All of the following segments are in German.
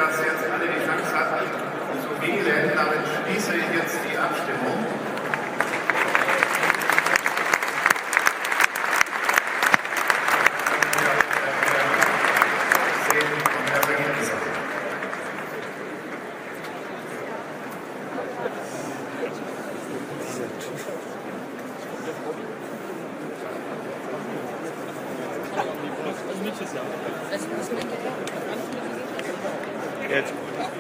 dass jetzt alle die Chance hatten zu wählen. Damit schließe ich jetzt die Abstimmung. Jetzt.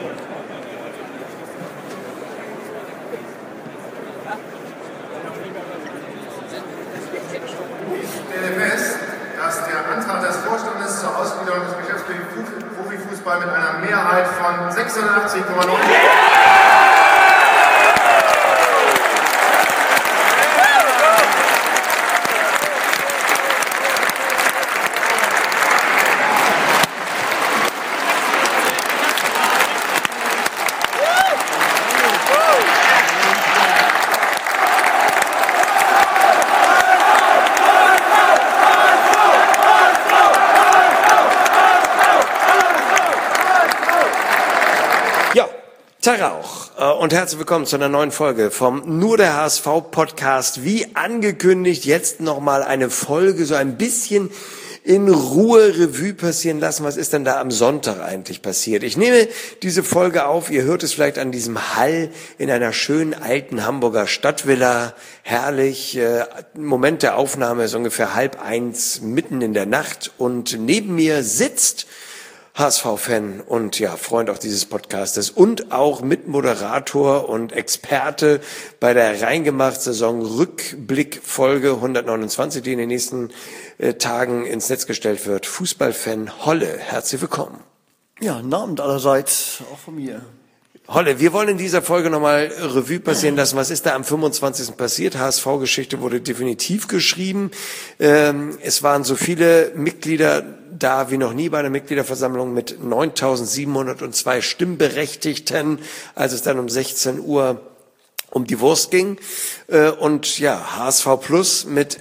Ich stelle fest, dass der Antrag des Vorstandes zur Ausgliederung des Geschäfts für den Profifußball mit einer Mehrheit von 86,9%. Tag auch und herzlich willkommen zu einer neuen Folge vom Nur der HSV Podcast. Wie angekündigt, jetzt nochmal eine Folge, so ein bisschen in Ruhe Revue passieren lassen. Was ist denn da am Sonntag eigentlich passiert? Ich nehme diese Folge auf, ihr hört es vielleicht an diesem Hall in einer schönen alten Hamburger Stadtvilla. Herrlich, Moment der Aufnahme ist ungefähr 12:30 mitten in der Nacht und neben mir sitzt HSV-Fan und ja, Freund auch dieses Podcastes und auch Mitmoderator und Experte bei der Reingemacht-Saison Rückblick-Folge 129, die in den nächsten Tagen ins Netz gestellt wird. Fußballfan Holle, herzlich willkommen. Ja, guten Abend allerseits, auch von mir. Holle, wir wollen in dieser Folge nochmal Revue passieren lassen. Was ist da am 25. passiert? HSV-Geschichte wurde definitiv geschrieben. Es waren so viele Mitglieder da wie noch nie bei einer Mitgliederversammlung mit 9.702 Stimmberechtigten, als es dann um 16 Uhr um die Wurst ging. Und ja, HSV Plus mit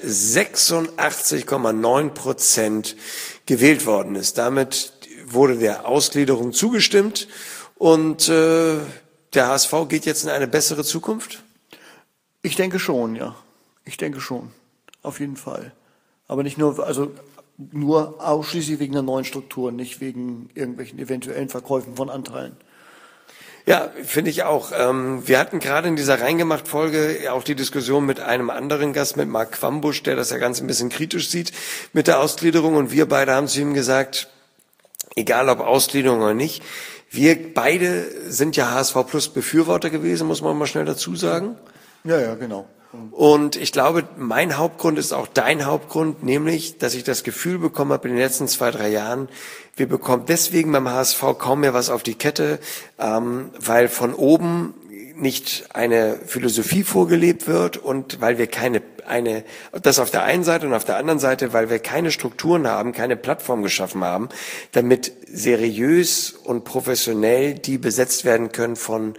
86,9% gewählt worden ist. Damit wurde der Ausgliederung zugestimmt. Und der HSV geht jetzt in eine bessere Zukunft? Ich denke schon, ja. Ich denke schon. Auf jeden Fall. Aber nicht nur, also nur ausschließlich wegen der neuen Struktur, nicht wegen irgendwelchen eventuellen Verkäufen von Anteilen. Ja, finde ich auch. Wir hatten gerade in dieser Reingemacht-Folge auch die Diskussion mit einem anderen Gast, mit Marc Quambusch, der das ja ganz ein bisschen kritisch sieht mit der Ausgliederung. Und wir beide haben zu ihm gesagt, egal ob Ausgliederung oder nicht, wir beide sind ja HSV Plus Befürworter gewesen, muss man mal schnell dazu sagen. Ja, genau. Und ich glaube, mein Hauptgrund ist auch dein Hauptgrund, nämlich, dass ich das Gefühl bekommen habe in den letzten 2-3 Jahren, wir bekommen deswegen beim HSV kaum mehr was auf die Kette, weil von oben nicht eine Philosophie vorgelebt wird und weil wir das auf der einen Seite und auf der anderen Seite, weil wir keine Strukturen haben, keine Plattform geschaffen haben, damit seriös und professionell die besetzt werden können von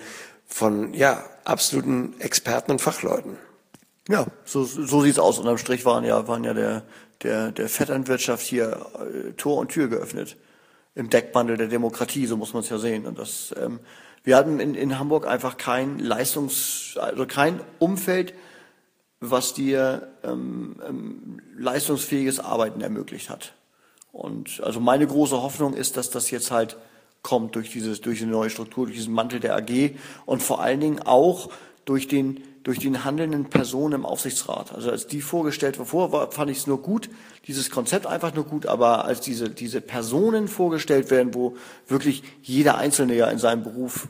absoluten Experten und Fachleuten. Ja, so sieht's aus. Unterm Strich waren ja der Vetternwirtschaft hier Tor und Tür geöffnet. Im Deckmantel der Demokratie, so muss man es ja sehen. Und das, wir hatten in Hamburg einfach kein kein Umfeld, was dir leistungsfähiges Arbeiten ermöglicht hat. Und also meine große Hoffnung ist, dass das jetzt halt kommt durch die neue Struktur, durch diesen Mantel der AG und vor allen Dingen auch durch den handelnden Personen im Aufsichtsrat. Also als die vorgestellt war, fand ich es nur gut, dieses Konzept einfach nur gut, aber als diese Personen vorgestellt werden, wo wirklich jeder Einzelne ja in seinem Beruf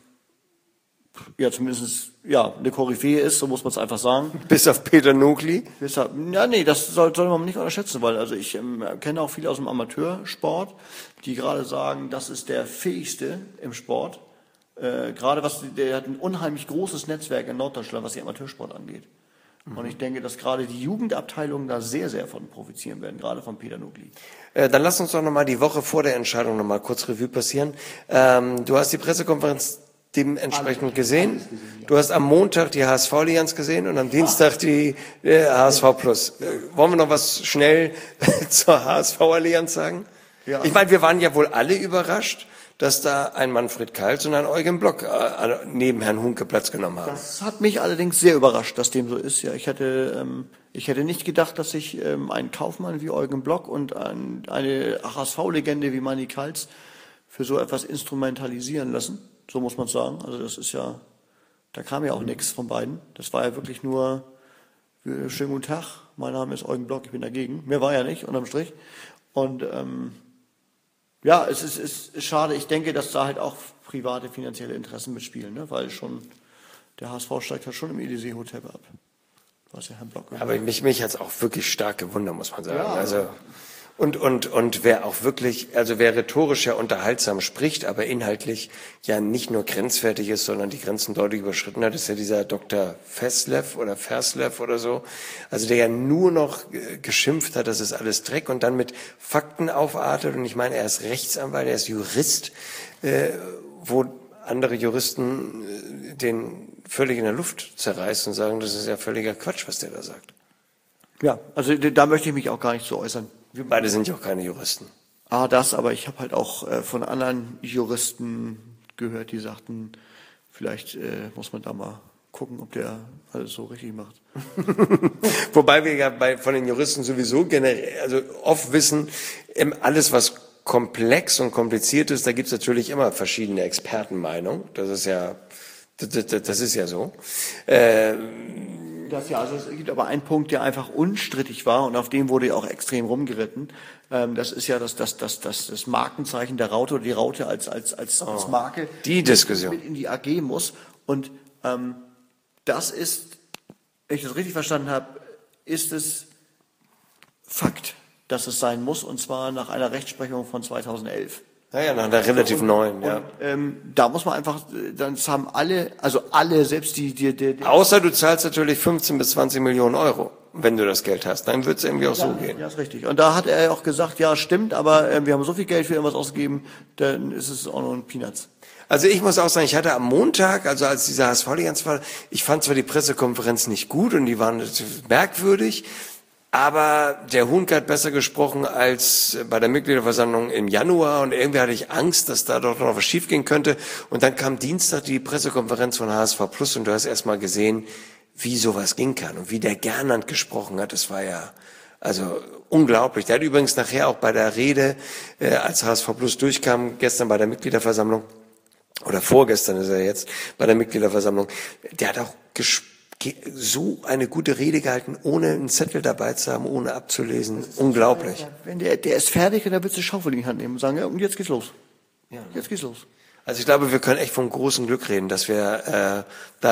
ja zumindest eine Koryphäe ist, so muss man es einfach sagen. Bis auf Peter Nogli? Das soll man nicht unterschätzen, weil also ich kenne auch viele aus dem Amateursport, die gerade sagen, das ist der Fähigste im Sport. Gerade der hat ein unheimlich großes Netzwerk in Norddeutschland, was den Amateursport angeht. Und ich denke, dass gerade die Jugendabteilungen da sehr, sehr von profitieren werden, gerade von Peter Nogli. Dann lass uns doch nochmal die Woche vor der Entscheidung nochmal kurz Revue passieren. Du hast die Pressekonferenz dementsprechend gesehen. Du hast am Montag die HSV-Allianz gesehen und am Dienstag die HSV Plus. Wollen wir noch was schnell zur HSV-Allianz sagen? Ja. Ich meine, wir waren ja wohl alle überrascht, dass da ein Manfred Kals und ein Eugen Block neben Herrn Hunke Platz genommen haben. Das hat mich allerdings sehr überrascht, dass dem so ist. Ja, ich hätte nicht gedacht, dass sich ein Kaufmann wie Eugen Block und eine HSV-Legende wie Manny Kals für so etwas instrumentalisieren lassen. So muss man sagen. Also das ist ja, da kam ja auch nichts von beiden. Das war ja wirklich nur, schönen guten Tag, mein Name ist Eugen Block, ich bin dagegen. Mehr war ja nicht, unterm Strich. Und ja, es ist schade. Ich denke, dass da halt auch private finanzielle Interessen mitspielen, ne? Weil schon der HSV steigt halt schon im Élysée-Hotel ab. Was ja Herr Block gehört. Aber mich hat's auch wirklich stark gewundert, muss man sagen. Ja. Also und wer auch wirklich, also wer rhetorisch ja unterhaltsam spricht, aber inhaltlich ja nicht nur grenzwertig ist, sondern die Grenzen deutlich überschritten hat, ist ja dieser Dr. Verslev oder so. Also der ja nur noch geschimpft hat, das ist alles Dreck und dann mit Fakten aufartet. Und ich meine, er ist Rechtsanwalt, er ist Jurist, wo andere Juristen den völlig in der Luft zerreißen und sagen, das ist ja völliger Quatsch, was der da sagt. Ja, also da möchte ich mich auch gar nicht so äußern. Wir beide sind ja auch keine Juristen. Aber ich habe halt auch von anderen Juristen gehört, die sagten, vielleicht muss man da mal gucken, ob der alles so richtig macht. Wobei wir ja von den Juristen sowieso generell, also oft wissen, alles was komplex und kompliziert ist, da gibt's natürlich immer verschiedene Expertenmeinungen. Das ist ja so. Also es gibt aber einen Punkt, der einfach unstrittig war und auf dem wurde ja auch extrem rumgeritten. Das ist ja das Markenzeichen der Raute oder die Raute als Marke. Die Diskussion. Mit in die AG muss. Und das ist, wenn ich das richtig verstanden habe, ist es Fakt, dass es sein muss, und zwar nach einer Rechtsprechung von 2011. Naja, nach der relativ neuen, ja. Da muss man einfach, das haben alle, selbst die Außer du zahlst natürlich 15 bis 20 Millionen Euro, wenn du das Geld hast. Dann wird es irgendwie auch so gehen. Ja, ist richtig. Und da hat er auch gesagt, ja, stimmt, aber wir haben so viel Geld für irgendwas ausgegeben, dann ist es auch nur ein Peanuts. Also ich muss auch sagen, ich hatte am Montag, also als dieser HSV-Liganz war, ich fand zwar die Pressekonferenz nicht gut und die waren merkwürdig, aber der Hunke hat besser gesprochen als bei der Mitgliederversammlung im Januar und irgendwie hatte ich Angst, dass da doch noch was schiefgehen könnte. Und dann kam Dienstag die Pressekonferenz von HSV Plus und du hast erst mal gesehen, wie sowas gehen kann und wie der Gernand gesprochen hat. Das war ja also unglaublich. Der hat übrigens nachher auch bei der Rede, als HSV Plus durchkam, gestern bei der Mitgliederversammlung oder vorgestern ist er jetzt bei der Mitgliederversammlung, der hat auch so eine gute Rede gehalten, ohne einen Zettel dabei zu haben, ohne abzulesen. Unglaublich. Wenn der ist fertig und dann wird die Schaufel in die Hand nehmen und sagen, ja, und jetzt geht's los. Ja. Jetzt geht's los. Also ich glaube, wir können echt von großem Glück reden, dass wir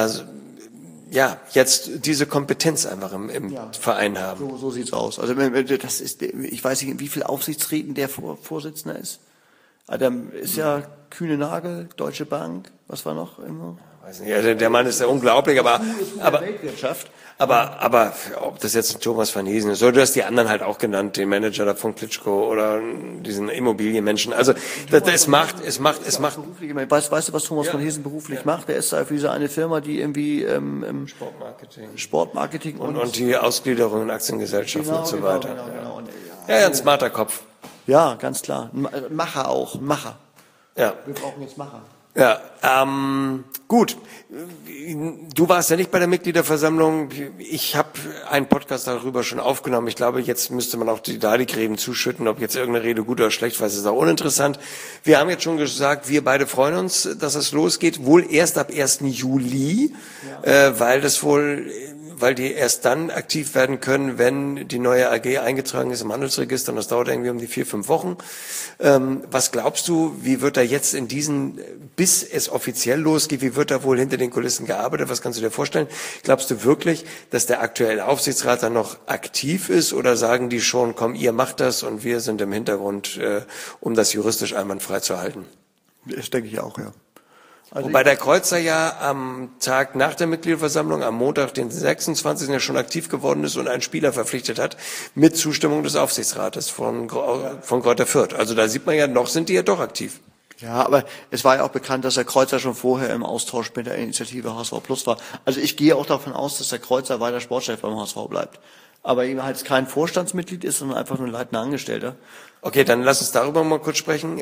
jetzt diese Kompetenz einfach im Verein haben. So sieht's aus. Also das ist, ich weiß nicht, in wie viel Aufsichtsräten der Vorsitzender ist. Also, ist ja Kühne Nagel, Deutsche Bank, was war noch immer? Weiß nicht, also der Mann ist ja unglaublich, aber Weltwirtschaft. Aber ob das jetzt ein Thomas van Heesen ist, oder du hast die anderen halt auch genannt, den Manager da von Klitschko oder diesen Immobilienmenschen. Also es macht. Weißt du, was Thomas van Heesen beruflich macht? Der ist für diese eine Firma, die irgendwie Sportmarketing und die Ausgliederung in Aktiengesellschaften und so weiter. Genau. Ja, ein smarter Kopf. Ja, ganz klar. Macher. Ja. Wir brauchen jetzt Macher. Ja, gut. Du warst ja nicht bei der Mitgliederversammlung. Ich habe einen Podcast darüber schon aufgenommen. Ich glaube, jetzt müsste man auch die Gräben zuschütten, ob jetzt irgendeine Rede gut oder schlecht war. Es ist auch uninteressant. Wir haben jetzt schon gesagt, wir beide freuen uns, dass es losgeht. Wohl erst ab 1. Juli, weil die erst dann aktiv werden können, wenn die neue AG eingetragen ist im Handelsregister. Und das dauert irgendwie um die 4-5 Wochen. Was glaubst du, wie wird da jetzt bis es offiziell losgeht, wie wird da wohl hinter den Kulissen gearbeitet? Was kannst du dir vorstellen? Glaubst du wirklich, dass der aktuelle Aufsichtsrat dann noch aktiv ist? Oder sagen die schon, komm, ihr macht das und wir sind im Hintergrund, um das juristisch einwandfrei zu halten? Das denke ich auch, ja. Also wobei der Kreuzer ja am Tag nach der Mitgliederversammlung, am Montag, den 26. ja schon aktiv geworden ist und einen Spieler verpflichtet hat, mit Zustimmung des Aufsichtsrates von Greuther Fürth. Also da sieht man ja, noch sind die ja doch aktiv. Ja, aber es war ja auch bekannt, dass der Kreuzer schon vorher im Austausch mit der Initiative HSV Plus war. Also ich gehe auch davon aus, dass der Kreuzer weiter Sportchef beim HSV bleibt. aber eben halt kein Vorstandsmitglied ist, sondern einfach nur ein leitender Angestellter. Okay, dann lass uns darüber mal kurz sprechen.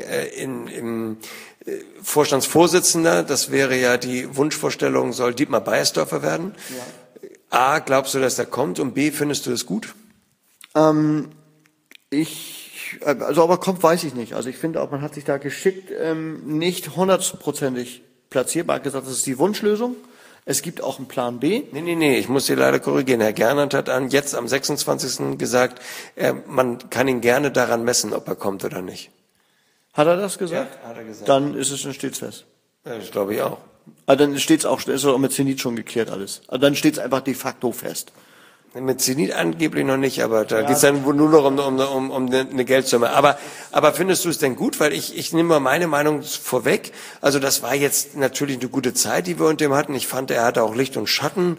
Vorstandsvorsitzender, das wäre ja die Wunschvorstellung, soll Dietmar Beiersdorfer werden. Ja. A, glaubst du, dass der kommt? Und B, findest du es gut? Also aber kommt, weiß ich nicht. Also ich finde auch, man hat sich da geschickt nicht 100%ig platziert. Man hat gesagt, das ist die Wunschlösung. Es gibt auch einen Plan B. Nee, ich muss Sie leider korrigieren. Herr Gernert hat jetzt am 26. gesagt, man kann ihn gerne daran messen, ob er kommt oder nicht. Hat er das gesagt? Ja, hat er gesagt. Dann ist es, dann steht's fest. Ja, das glaube ich auch. Also dann steht's auch, ist auch mit Zenit schon geklärt alles. Also dann steht's einfach de facto fest. Mit Zenit angeblich noch nicht, aber da geht's dann wohl nur noch um eine Geldsumme. Aber findest du es denn gut? Weil ich nehme mal meine Meinung vorweg. Also das war jetzt natürlich eine gute Zeit, die wir unter ihm hatten. Ich fand, er hatte auch Licht und Schatten.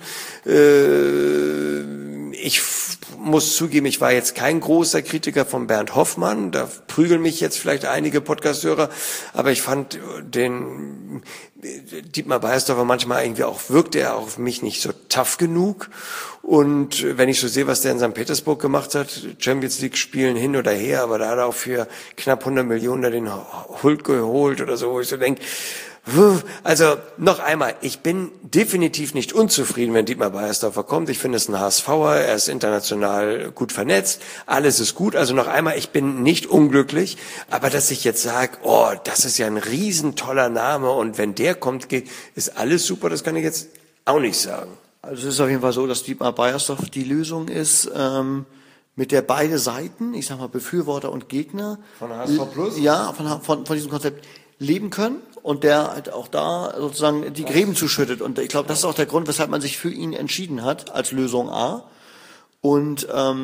Ich muss zugeben, ich war jetzt kein großer Kritiker von Bernd Hoffmann. Da prügeln mich jetzt vielleicht einige Podcast-Hörer. Aber ich fand den Dietmar Beiersdorfer manchmal irgendwie auch, wirkte er auf mich nicht so tough genug. Und wenn ich so sehe, was der in St. Petersburg gemacht hat, Champions League spielen hin oder her, aber da hat er auch für knapp 100 Millionen da den Hult geholt oder so, wo ich so denke, also noch einmal, ich bin definitiv nicht unzufrieden, wenn Dietmar Beiersdorfer kommt. Ich finde es ein HSVer, er ist international gut vernetzt, alles ist gut. Also noch einmal, ich bin nicht unglücklich, aber dass ich jetzt sage, oh, das ist ja ein riesen toller Name und wenn der kommt, ist alles super, das kann ich jetzt auch nicht sagen. Also es ist auf jeden Fall so, dass Dietmar Beiersdorfer die Lösung ist, mit der beide Seiten, ich sag mal Befürworter und Gegner, von HSV Plus? Ja, von diesem Konzept leben können und der halt auch da sozusagen die Gräben zuschüttet. Und ich glaube, das ist auch der Grund, weshalb man sich für ihn entschieden hat als Lösung A. Und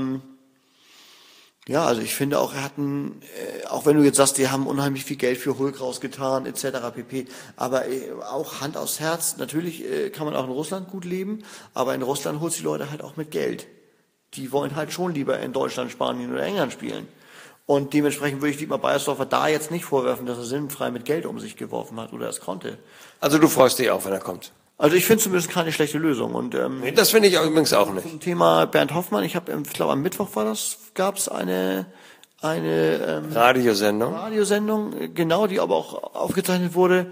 ja, also ich finde auch, er hat auch wenn du jetzt sagst, die haben unheimlich viel Geld für Hulk rausgetan, etc. pp. Aber auch Hand aufs Herz, natürlich kann man auch in Russland gut leben, aber in Russland holst du die Leute halt auch mit Geld. Die wollen halt schon lieber in Deutschland, Spanien oder England spielen. Und dementsprechend würde ich Dietmar Beiersdorfer da jetzt nicht vorwerfen, dass er sinnfrei mit Geld um sich geworfen hat oder es konnte. Also du freust dich auch, wenn er kommt? Also ich finde zumindest keine schlechte Lösung. Und nee, das finde ich übrigens auch nicht. Zum Thema Bernd Hoffmann, ich glaube am Mittwoch gab es eine Radiosendung, genau, die aber auch aufgezeichnet wurde,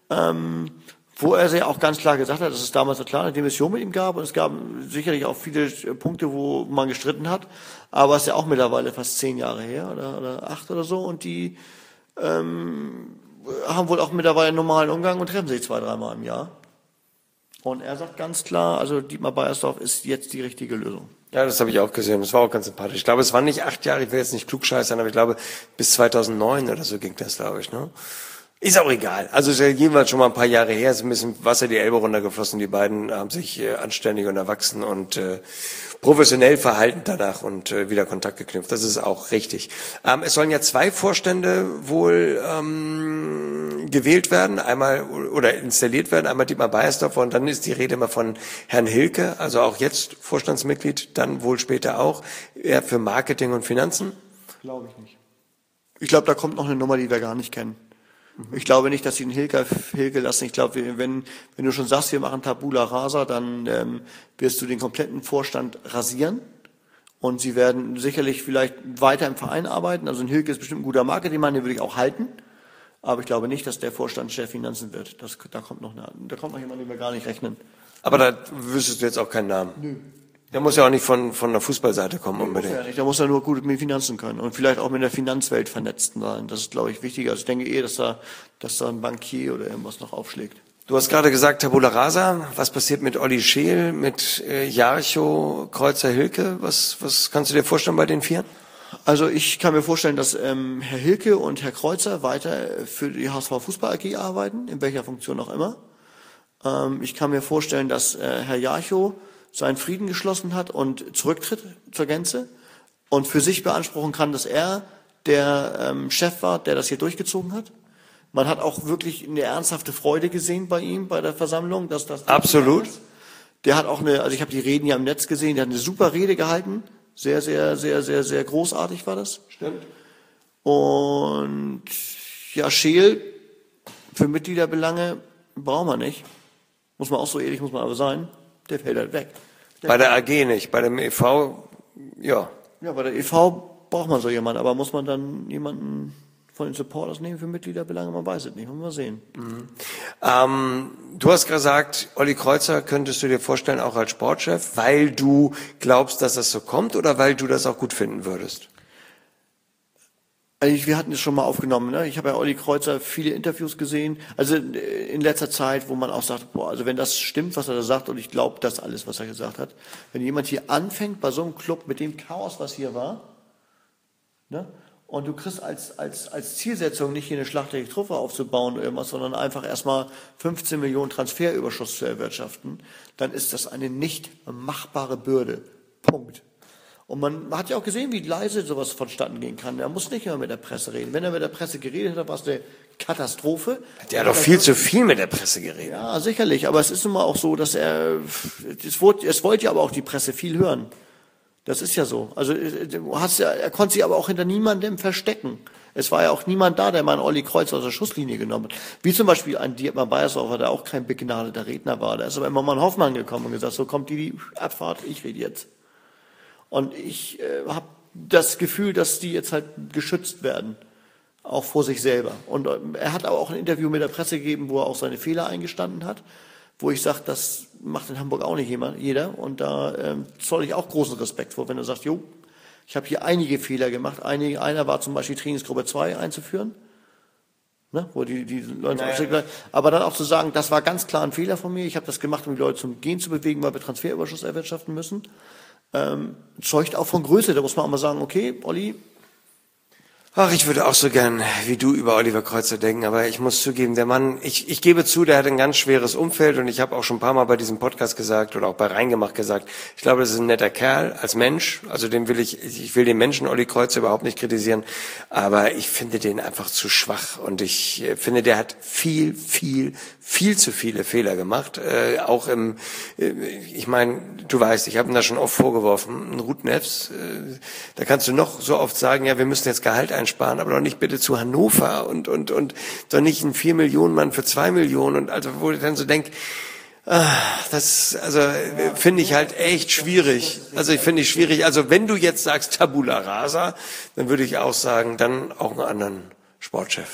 wo er ja auch ganz klar gesagt hat, dass es damals eine klare Demission mit ihm gab und es gab sicherlich auch viele Punkte, wo man gestritten hat, aber es ist ja auch mittlerweile fast 10 Jahre her oder 8 oder so und die haben wohl auch mittlerweile einen normalen Umgang und treffen sich 2-3 Mal im Jahr. Und er sagt ganz klar, also Dietmar Beiersdorfer ist jetzt die richtige Lösung. Ja, das habe ich auch gesehen. Das war auch ganz sympathisch. Ich glaube, es waren nicht 8 Jahre, ich will jetzt nicht klugscheißern, aber ich glaube, bis 2009 oder so ging das, glaube ich, ne? Ist auch egal. Also ist ja jeweils schon mal ein paar Jahre her, ist ein bisschen Wasser die Elbe runtergeflossen. Die beiden haben sich anständig und erwachsen und professionell verhalten danach und wieder Kontakt geknüpft. Das ist auch richtig. Es sollen ja 2 Vorstände wohl gewählt werden, einmal oder installiert werden, einmal Dietmar Beiersdorfer und dann ist die Rede immer von Herrn Hilke, also auch jetzt Vorstandsmitglied, dann wohl später auch, er für Marketing und Finanzen. Glaube ich nicht. Ich glaube, da kommt noch eine Nummer, die wir gar nicht kennen. Ich glaube nicht, dass sie den Hilke lassen. Ich glaube, wenn du schon sagst, wir machen Tabula Rasa, dann wirst du den kompletten Vorstand rasieren. Und sie werden sicherlich vielleicht weiter im Verein arbeiten. Also ein Hilke ist bestimmt ein guter Marketingmann, den würde ich auch halten. Aber ich glaube nicht, dass der Vorstand Chef Finanzen wird. Da kommt noch jemand, den wir gar nicht rechnen. Aber da wüsstest du jetzt auch keinen Namen? Nö. Der muss ja auch nicht von der Fußballseite kommen unbedingt. Muss der muss ja nur gut mit Finanzen können und vielleicht auch mit der Finanzwelt vernetzt sein. Das ist, glaube ich, wichtiger. Also ich denke eher, dass da ein Bankier oder irgendwas noch aufschlägt. Du hast gerade gesagt, Tabula Rasa. Was passiert mit Olli Scheel, mit Jarcho, Kreuzer, Hilke? Was kannst du dir vorstellen bei den 4? Also ich kann mir vorstellen, dass Herr Hilke und Herr Kreuzer weiter für die HSV Fußball AG arbeiten, in welcher Funktion auch immer. Ich kann mir vorstellen, dass Herr Jarcho seinen Frieden geschlossen hat und zurücktritt zur Gänze und für sich beanspruchen kann, dass er der Chef war, der das hier durchgezogen hat. Man hat auch wirklich eine ernsthafte Freude gesehen bei ihm, bei der Versammlung, dass das... Absolut. Der hat auch also ich habe die Reden ja im Netz gesehen, der hat eine super Rede gehalten. Sehr, sehr, sehr, sehr, sehr großartig war das. Stimmt. Und ja, Scheel für Mitgliederbelange brauchen wir nicht. Muss man auch so ehrlich, muss man aber sein. Der fällt halt weg. Bei der AG nicht, bei dem e.V. Ja. Ja, bei der e.V. braucht man so jemanden, aber muss man dann jemanden von den Supporters nehmen für Mitgliederbelange? Man weiß es nicht, mal sehen. Du hast gesagt, Olli Kreuzer könntest du dir vorstellen, auch als Sportchef, weil du glaubst, dass das so kommt oder weil du das auch gut finden würdest? Also wir hatten es schon mal aufgenommen, ne? Ich habe ja Olli Kreuzer viele Interviews gesehen, also in letzter Zeit, wo man auch sagt, boah, also wenn das stimmt, was er da sagt, und ich glaube das alles, was er gesagt hat, wenn jemand hier anfängt bei so einem Club mit dem Chaos, was hier war, ne? Und du kriegst als Zielsetzung nicht hier eine schlachtliche Truppe aufzubauen oder irgendwas, sondern einfach erstmal 15 Millionen Transferüberschuss zu erwirtschaften, dann ist das eine nicht machbare Bürde. Punkt. Und man hat ja auch gesehen, wie leise sowas vonstatten gehen kann. Er muss nicht immer mit der Presse reden. Wenn er mit der Presse geredet hat, war es eine Katastrophe. Der hat doch viel zu viel mit der Presse geredet. Ja, sicherlich. Aber es ist nun mal auch so, dass es wollte ja aber auch die Presse viel hören. Das ist ja so. Also er konnte sich aber auch hinter niemandem verstecken. Es war ja auch niemand da, der mal einen Olli Kreuzer aus der Schusslinie genommen hat. Wie zum Beispiel ein Dietmar Beiersdorfer, der auch kein begnadeter Redner war. Da ist aber immer mal ein Hoffmann gekommen und gesagt, so kommt die Abfahrt, ich rede jetzt. Und ich habe das Gefühl, dass die jetzt halt geschützt werden, auch vor sich selber. Und er hat aber auch ein Interview mit der Presse gegeben, wo er auch seine Fehler eingestanden hat, wo ich sage, das macht in Hamburg auch nicht jeder. Und da zoll ich auch großen Respekt vor, wenn er sagt, jo, ich habe hier einige Fehler gemacht. Einer war zum Beispiel Trainingsgruppe 2 einzuführen, ne, wo die Leute aber dann auch zu sagen, das war ganz klar ein Fehler von mir. Ich habe das gemacht, um die Leute zum Gehen zu bewegen, weil wir Transferüberschuss erwirtschaften müssen. Zeugt auch von Größe. Da muss man auch mal sagen, okay, Olli. Ach, ich würde auch so gern wie du über Oliver Kreuzer denken, aber ich muss zugeben, der Mann, ich gebe zu, der hat ein ganz schweres Umfeld und ich habe auch schon ein paar Mal bei diesem Podcast gesagt oder auch bei Reingemacht gesagt, ich glaube, das ist ein netter Kerl als Mensch, also ich will den Menschen Olli Kreuzer überhaupt nicht kritisieren, aber ich finde den einfach zu schwach und ich finde, der hat viel zu viele Fehler gemacht, auch ich meine, du weißt, ich habe ihm da schon oft vorgeworfen, ein Ruth Neffs, da kannst du noch so oft sagen, ja, wir müssen jetzt Gehalt einsparen, aber doch nicht bitte zu Hannover und doch nicht einen 4 Millionen Mann für 2 Millionen und also wo ich dann so denke, finde ich halt echt schwierig. Also ich finde es schwierig. Also wenn du jetzt sagst Tabula Rasa, dann würde ich auch sagen, dann auch einen anderen Sportchef.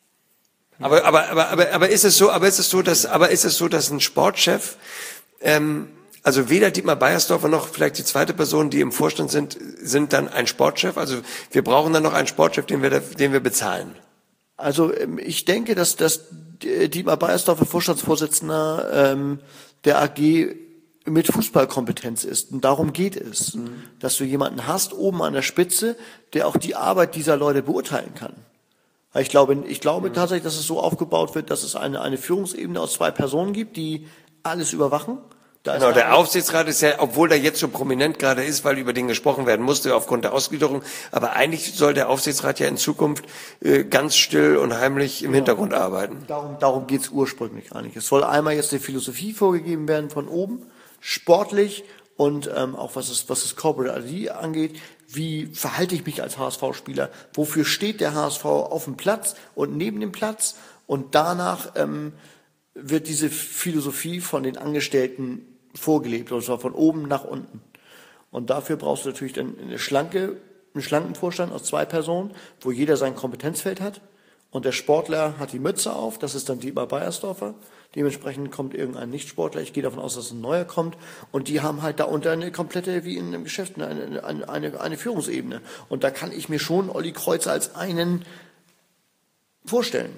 Aber ist es so, dass ein Sportchef, also weder Dietmar Beiersdorfer noch vielleicht die zweite Person, die im Vorstand sind dann ein Sportchef. Also wir brauchen dann noch einen Sportchef, den wir bezahlen. Also ich denke, dass Dietmar Beiersdorfer Vorstandsvorsitzender der AG mit Fußballkompetenz ist. Und darum geht es, dass du jemanden hast oben an der Spitze, der auch die Arbeit dieser Leute beurteilen kann. Ich glaube tatsächlich, dass es so aufgebaut wird, dass es eine Führungsebene aus 2 Personen gibt, die alles überwachen. Genau, der Aufsichtsrat ist ja, obwohl der jetzt so prominent gerade ist, weil über den gesprochen werden musste aufgrund der Ausgliederung, aber eigentlich soll der Aufsichtsrat ja in Zukunft ganz still und heimlich im Hintergrund arbeiten. Darum geht's ursprünglich eigentlich. Es soll einmal jetzt eine Philosophie vorgegeben werden von oben, sportlich und auch was das Corporate ID angeht. Wie verhalte ich mich als HSV-Spieler? Wofür steht der HSV auf dem Platz und neben dem Platz? Und danach wird diese Philosophie von den Angestellten vorgelebt, und zwar von oben nach unten. Und dafür brauchst du natürlich dann einen schlanken Vorstand aus 2 Personen, wo jeder sein Kompetenzfeld hat. Und der Sportler hat die Mütze auf, das ist dann Dietmar Beiersdorfer. Dementsprechend kommt irgendein Nicht-Sportler, ich gehe davon aus, dass ein neuer kommt. Und die haben halt da unter eine komplette, wie in einem Geschäft, eine Führungsebene. Und da kann ich mir schon Olli Kreuzer als einen vorstellen.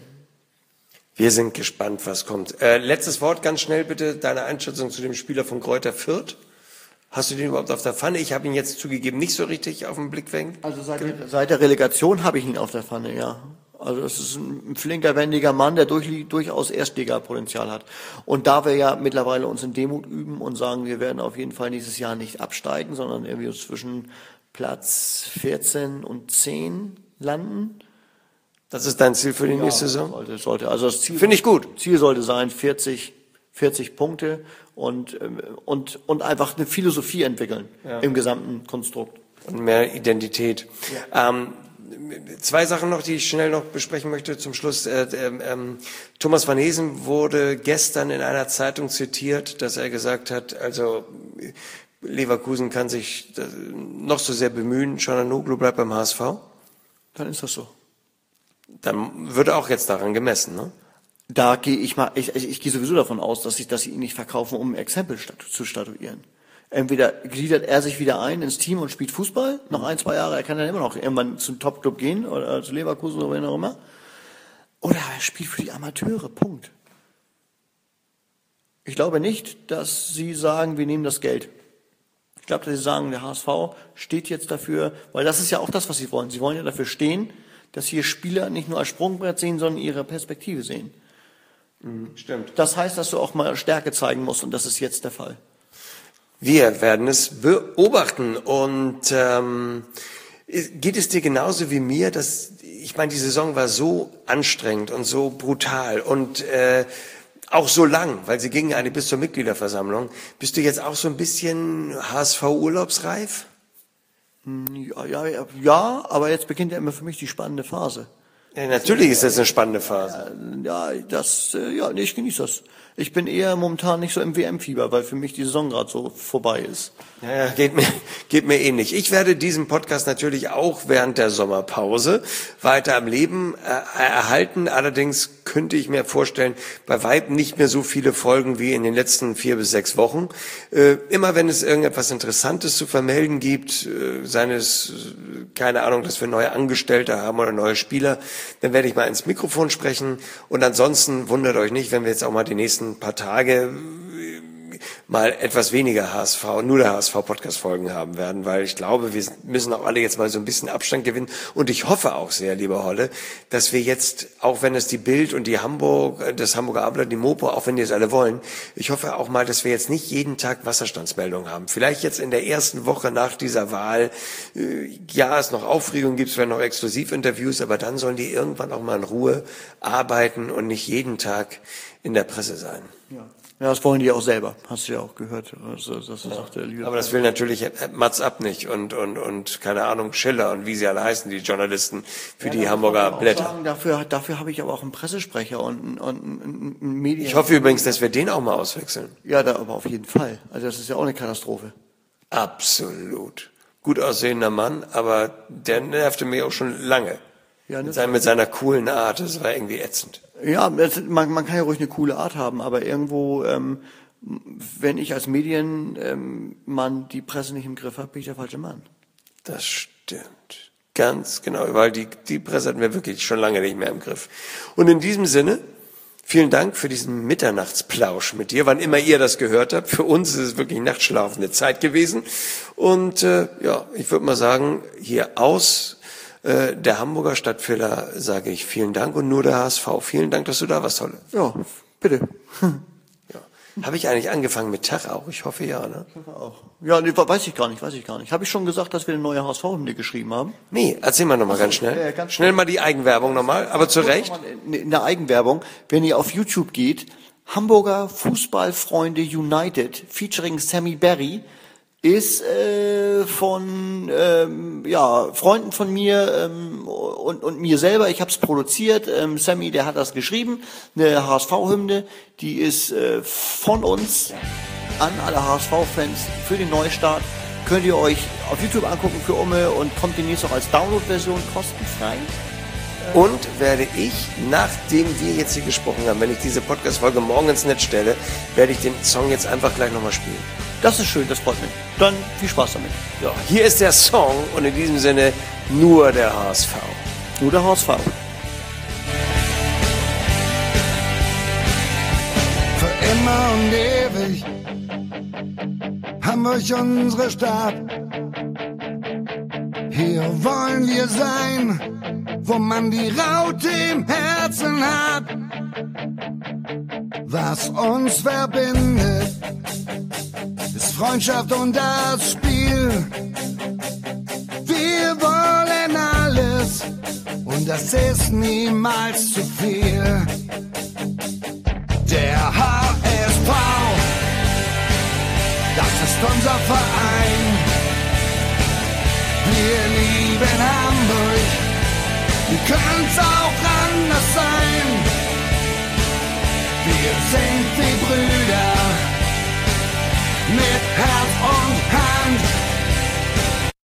Wir sind gespannt, was kommt. Letztes Wort, ganz schnell bitte, deine Einschätzung zu dem Spieler von Greuther Fürth. Hast du den überhaupt auf der Pfanne? Ich habe ihn jetzt zugegeben nicht so richtig auf den Blickfang. Also seit der Relegation habe ich ihn auf der Pfanne, ja. Also das ist ein flinker, wendiger Mann, der durchaus Erstliga-Potenzial hat. Und da wir ja mittlerweile uns in Demut üben und sagen, wir werden auf jeden Fall nächstes Jahr nicht absteigen, sondern irgendwie uns zwischen Platz 14 und 10 landen. Das ist dein Ziel für die nächste Saison? Sollte. Also das Ziel finde ich gut. Ziel sollte sein 40 Punkte und einfach eine Philosophie entwickeln im gesamten Konstrukt. Und mehr Identität. Ja. 2 Sachen noch, die ich schnell noch besprechen möchte zum Schluss. Thomas van Heesen wurde gestern in einer Zeitung zitiert, dass er gesagt hat, also Leverkusen kann sich noch so sehr bemühen, Çalhanoğlu bleibt beim HSV? Dann ist das so. Dann wird auch jetzt daran gemessen, ne? Da gehe ich gehe sowieso davon aus, dass sie ihn nicht verkaufen, um ein Exempel zu statuieren. Entweder gliedert er sich wieder ein ins Team und spielt Fußball, noch 1-2 Jahre, er kann dann immer noch irgendwann zum Top-Club gehen, oder zu Leverkusen oder wen auch immer. Oder er spielt für die Amateure, Punkt. Ich glaube nicht, dass sie sagen, wir nehmen das Geld. Ich glaube, dass sie sagen, der HSV steht jetzt dafür, weil das ist ja auch das, was sie wollen. Sie wollen ja dafür stehen, dass hier Spieler nicht nur als Sprungbrett sehen, sondern ihre Perspektive sehen. Stimmt. Das heißt, dass du auch mal Stärke zeigen musst, und das ist jetzt der Fall. Wir werden es beobachten und geht es dir genauso wie mir, dass, ich meine, die Saison war so anstrengend und so brutal und auch so lang, weil sie ging eine bis zur Mitgliederversammlung. Bist du jetzt auch so ein bisschen HSV-urlaubsreif? Ja, aber jetzt beginnt ja immer für mich die spannende Phase. Ja, natürlich ist das eine spannende Phase. Ich genieße das. Ich bin eher momentan nicht so im WM-Fieber, weil für mich die Saison gerade so vorbei ist. Ja, geht mir ähnlich. Ich werde diesen Podcast natürlich auch während der Sommerpause weiter am Leben erhalten. Allerdings könnte ich mir vorstellen, bei Weitem nicht mehr so viele Folgen wie in den letzten 4 bis 6 Wochen. Immer wenn es irgendetwas Interessantes zu vermelden gibt, seien es, keine Ahnung, dass wir neue Angestellte haben oder neue Spieler, dann werde ich mal ins Mikrofon sprechen. Und ansonsten wundert euch nicht, wenn wir jetzt auch mal die nächsten paar Tage mal etwas weniger nur der HSV-Podcast-Folgen haben werden, weil ich glaube, wir müssen auch alle jetzt mal so ein bisschen Abstand gewinnen. Und ich hoffe auch sehr, lieber Holle, dass wir jetzt, auch wenn es die Bild und das Hamburger Abendblatt, die Mopo, auch wenn die es alle wollen, ich hoffe auch mal, dass wir jetzt nicht jeden Tag Wasserstandsmeldungen haben. Vielleicht jetzt in der ersten Woche nach dieser Wahl, es noch Aufregung gibt, es werden noch Exklusivinterviews, aber dann sollen die irgendwann auch mal in Ruhe arbeiten und nicht jeden Tag in der Presse sein. Ja, das wollen die auch selber. Hast du ja auch gehört. Also, das sagt der Liebe. Aber das will natürlich Mats Ab nicht und keine Ahnung, Schiller und wie sie alle heißen, die Journalisten für die Hamburger Blätter. Sagen, dafür habe ich aber auch einen Pressesprecher und einen Medien. Ich hoffe übrigens, dass wir den auch mal auswechseln. Ja, aber auf jeden Fall. Also das ist ja auch eine Katastrophe. Absolut. Gut aussehender Mann, aber der nervte mich auch schon lange. Ja, mit seiner coolen Art, das war irgendwie ätzend. Ja, man kann ja ruhig eine coole Art haben, aber irgendwo, wenn ich als Medienmann die Presse nicht im Griff habe, bin ich der falsche Mann. Das stimmt. Ganz genau, weil die Presse hatten wir wirklich schon lange nicht mehr im Griff. Und in diesem Sinne, vielen Dank für diesen Mitternachtsplausch mit dir, wann immer ihr das gehört habt. Für uns ist es wirklich nachtschlafende Zeit gewesen. Und ich würde mal sagen, hier aus der Hamburger Stadtvilla sage ich vielen Dank und nur der HSV. Vielen Dank, dass du da warst, Holle. Ja, bitte. Ja. Habe ich eigentlich angefangen mit Tag auch? Ich hoffe ja, ne? Ich hoffe auch. Ja, nee, weiß ich gar nicht. Habe ich schon gesagt, dass wir eine neue HSV-Hymne geschrieben haben? Nee, erzähl mal nochmal ganz schnell. Schnell mal die Eigenwerbung nochmal, aber zu Recht. In der Eigenwerbung, wenn ihr auf YouTube geht, Hamburger Fußballfreunde United featuring Sammy Berry, ist von Freunden von mir und mir selber. Ich habe es produziert. Sammy, der hat das geschrieben. Eine HSV-Hymne, die ist von uns an alle HSV-Fans für den Neustart. Könnt ihr euch auf YouTube angucken für Umme und kommt demnächst auch als Download-Version kostenfrei. Und werde ich, nachdem wir jetzt hier gesprochen haben, wenn ich diese Podcast-Folge morgen ins Netz stelle, werde ich den Song jetzt einfach gleich nochmal spielen. Das ist schön, das freut mich. Dann viel Spaß damit. Ja, hier ist der Song und in diesem Sinne nur der HSV. Nur der HSV. Für immer und ewig Hamburg unsere Stadt. Hier wollen wir sein, wo man die Raute im Herzen hat. Was uns verbindet, ist Freundschaft und das Spiel. Wir wollen alles und das ist niemals zu viel. Der HSV, das ist unser Verein. Wir lieben Hamburg, wie können's auch anders sein? Wir sind